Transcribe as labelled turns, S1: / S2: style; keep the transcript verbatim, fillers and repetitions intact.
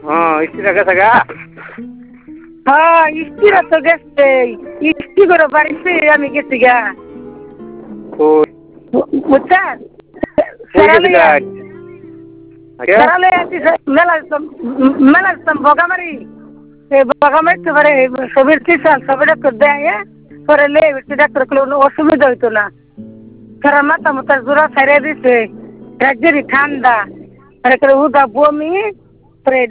S1: হ্যাঁ স্ত্রীরা গেছে গা।
S2: হ্যাঁ স্ত্রীরা তো গেছে, স্ত্রী করে বাড়িতে আমি গেছি গা।
S1: কই
S2: বুঝছেন?
S1: কই গেছিলেন? আগে
S2: সেরালে আছি মেলা মেলা বগামারি এই বগামারি পরে সবের কিষান সবে ডাক্তার দেয় পরে লে ডাক্তার কোনো অসুবিধা হইতো না। সারা মাথা মাথা জোড়া ছাড়িয়ে দিছে, রাজ্যেরই ঠান্ডা, পরে উদা বমি, পরে